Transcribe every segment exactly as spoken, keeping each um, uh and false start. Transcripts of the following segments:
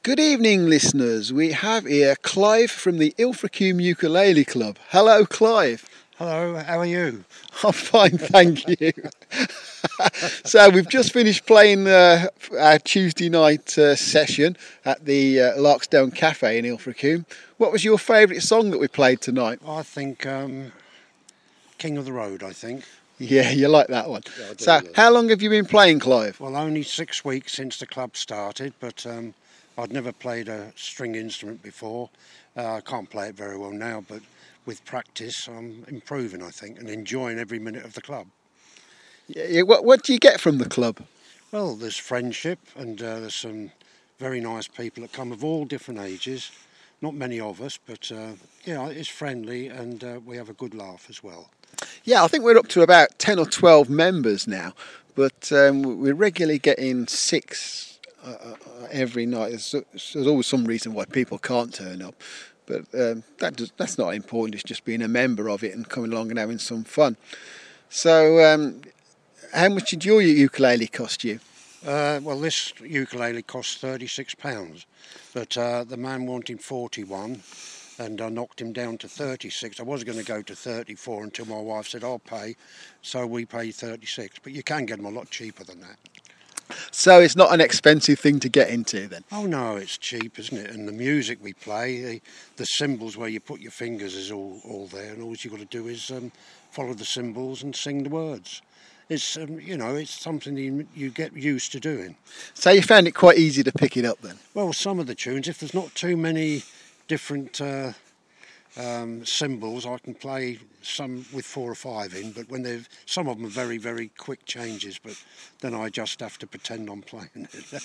Good evening, listeners. We have here Clive from the Ilfracombe Ukulele Club. Hello, Clive. Hello, how are you? I'm fine, thank you. So we've just finished playing uh, our Tuesday night uh, session at the uh, Larkstone Cafe in Ilfracombe. What was your favourite song that we played tonight? I think um, King of the Road, I think. Yeah, you like that one. Yeah, I do, So yeah. how long have you been playing, Clive? Well, only six weeks since the club started, but um, I'd never played a string instrument before. Uh, I can't play it very well now, but with practice I'm improving, I think, and enjoying every minute of the club. Yeah, yeah, what, what do you get from the club? Well, there's friendship, and uh, there's some very nice people that come of all different ages. Not many of us, but uh, yeah, it's friendly, and uh, we have a good laugh as well. Yeah, I think we're up to about ten or twelve members now, but um, we're regularly getting six uh, uh, every night. There's, there's always some reason why people can't turn up, but um, that does, that's not important. It's just being a member of it and coming along and having some fun. So, um, how much did your ukulele cost you? Uh, well, this ukulele costs thirty-six pounds, but uh, the man wanted forty-one, and I knocked him down to thirty-six. I was going to go to thirty-four until my wife said, I'll pay, so we paid thirty-six, but you can get them a lot cheaper than that. So it's not an expensive thing to get into then? Oh no, it's cheap, isn't it? And the music we play, the, the cymbals where you put your fingers is all, all there, and all you've got to do is um, follow the cymbals and sing the words. It's, um, you know, it's something you, you get used to doing. So you found it quite easy to pick it up then? Well, some of the tunes, if there's not too many different uh, um, cymbals, I can play some with four or five in, but when they've, some of them are very, very quick changes, but then I just have to pretend I'm playing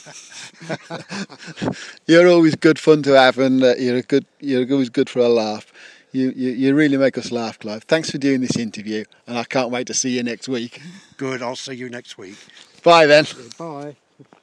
it. You're always good fun to have, and uh, you're a good, you're always good for a laugh. You, you you really make us laugh, Clive. Thanks for doing this interview, and I can't wait to see you next week. Good, I'll see you next week. Bye then. Bye.